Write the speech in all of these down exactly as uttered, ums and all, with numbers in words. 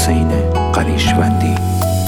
حسین قلیشوندی.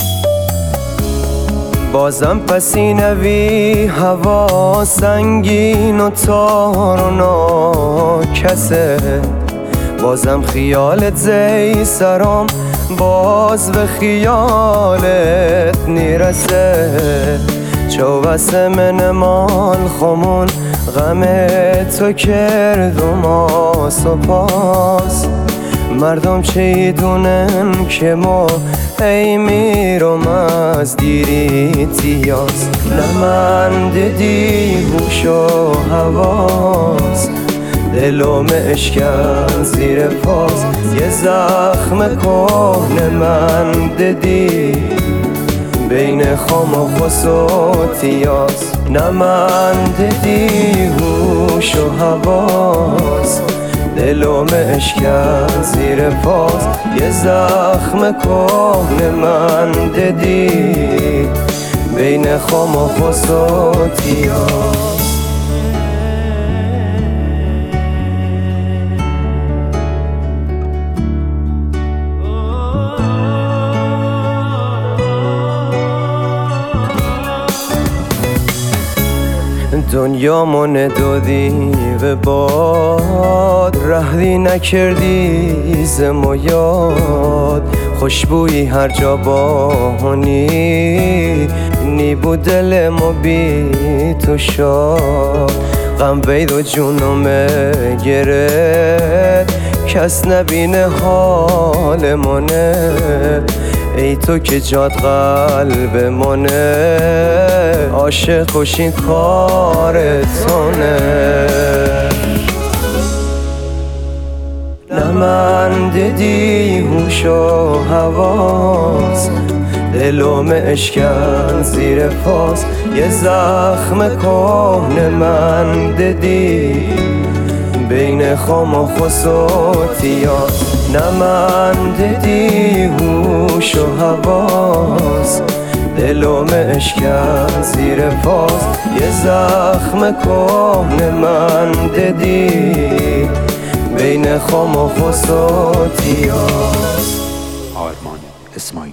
بازم پسینوی هوا سنگین و تار و ناکسه، بازم خیالت زی سرام باز به خیالت نیرسه. چو واسه من مال خمون غم تو کرد و ما سپاس. مردم چه دونن که ما ای میرم از دیری تیاز. نه من دیدی هوش و حواس، دلم اشکن زیر پاس. یه زخم کهنه من دیدی بین خام و خس و تیاز. نه من دیدی هوش و حواس، دلم اشکن زیر پاس. یه زخم کهنه من دیدی بین خام و خس و تیاز. دنیا من دادی به باد، رهی نکردی ز ما یاد. خوشبویی هر جا باهونی نی بود دل ما بی تو شاد. غم بید و جونم گرفت کس نبینه حال منه. ای تو که جاد قلب منه، عاشق کشین کارتونه. نه من دیدی هوش و حواس، دلم اشکن زیر پاس. یه زخم کهنه من دیدی بین خام و خس و تیاز. نه من دیدی هوش و حواس، دلم اشکن زیر پاس. یه زخم کهنه من دیدی بین خام و خس و تیاز. آرمان اسماعیل